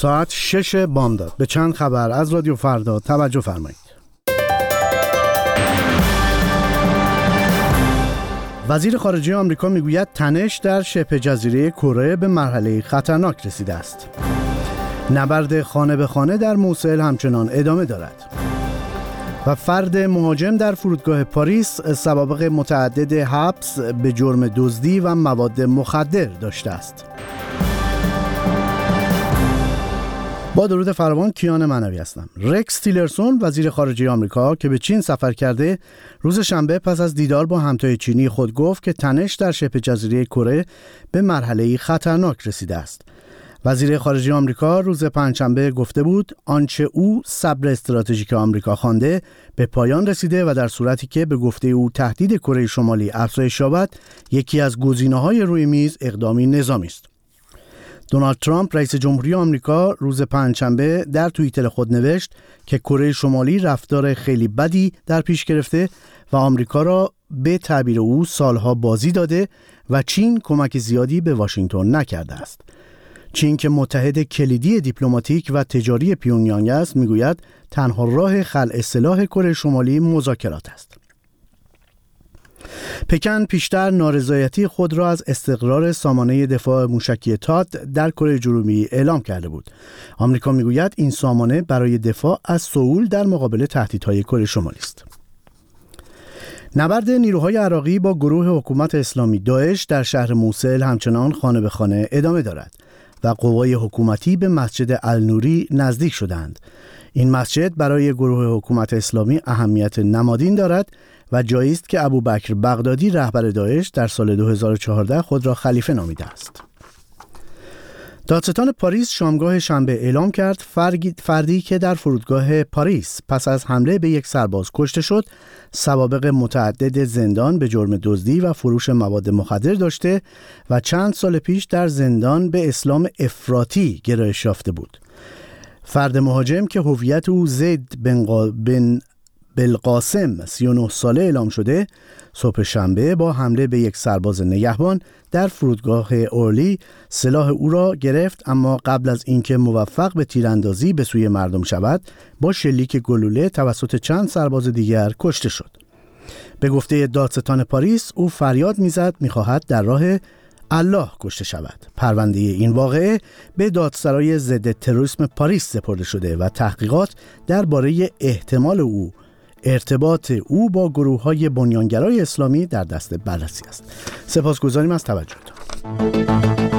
ساعت 6 بامداد. به چند خبر از رادیو فردا توجه فرمایید. وزیر خارجه آمریکا میگوید تنش در شبه جزیره کره به مرحله خطرناک رسیده است. نبرد خانه به خانه در موسل همچنان ادامه دارد. و فرد مهاجم در فرودگاه پاریس سوابق متعدد حبس به جرم دزدی و مواد مخدر داشته است. با درود فراوان، کیان معنوی هستم. رکس تیلرسون وزیر خارجه آمریکا که به چین سفر کرده، روز شنبه پس از دیدار با همتای چینی خود گفت که تنش در شبه جزیره کره به مرحله خطرناک رسیده است. وزیر خارجه آمریکا روز پنجشنبه گفته بود آنچه او صبر استراتژیک آمریکا خوانده به پایان رسیده و در صورتی که به گفته او تهدید کره شمالی افزایش یابد، یکی از گزینه‌های روی میز اقدامی نظامی است. دونالد ترامپ رئیس جمهوری آمریکا روز پنجشنبه در توییتر خود نوشت که کره شمالی رفتار خیلی بدی در پیش گرفته و آمریکا را به تعبیر او سالها بازی داده و چین کمک زیادی به واشنگتن نکرده است. چین که متحد کلیدی دیپلماتیک و تجاری پیونگیانگ است، میگوید تنها راه خلع سلاح کره شمالی مذاکرات است. پکن پیشتر نارضایتی خود را از استقرار سامانه دفاع موشکی تاد در کره جنوبی اعلام کرده بود. آمریکا میگوید این سامانه برای دفاع از سئول در مقابل تهدیدهای کره شمالی است. نبرد نیروهای عراقی با گروه حکومت اسلامی داعش در شهر موسل همچنان خانه به خانه ادامه دارد و قوای حکومتی به مسجد النوری نزدیک شدند. این مسجد برای گروه حکومت اسلامی اهمیت نمادین دارد و جایی است که ابوبکر بغدادی رهبر داعش در سال 2014 خود را خلیفه نامیده است. دادستان پاریس شامگاه شنبه اعلام کرد فردی که در فرودگاه پاریس پس از حمله به یک سرباز کشته شد، سوابق متعدد زندان به جرم دزدی و فروش مواد مخدر داشته و چند سال پیش در زندان به اسلام افراطی گرایش یافته بود. فرد مهاجم که هویت او زید بن بلقاسم 39 ساله اعلام شده، صبح شنبه با حمله به یک سرباز نگهبان در فرودگاه اورلی سلاح او را گرفت، اما قبل از اینکه موفق به تیراندازی به سوی مردم شود، با شلیک گلوله توسط چند سرباز دیگر کشته شد. به گفته دادستان پاریس، او فریاد میزد میخواهد در راه الله کشته شود. پرونده این واقعه به دادسرای ضد تروریسم پاریس سپرده شده و تحقیقات درباره احتمال ارتباط او با گروه‌های بنیانگرای اسلامی در دست بررسی است. سپاسگزاریم از توجهتان.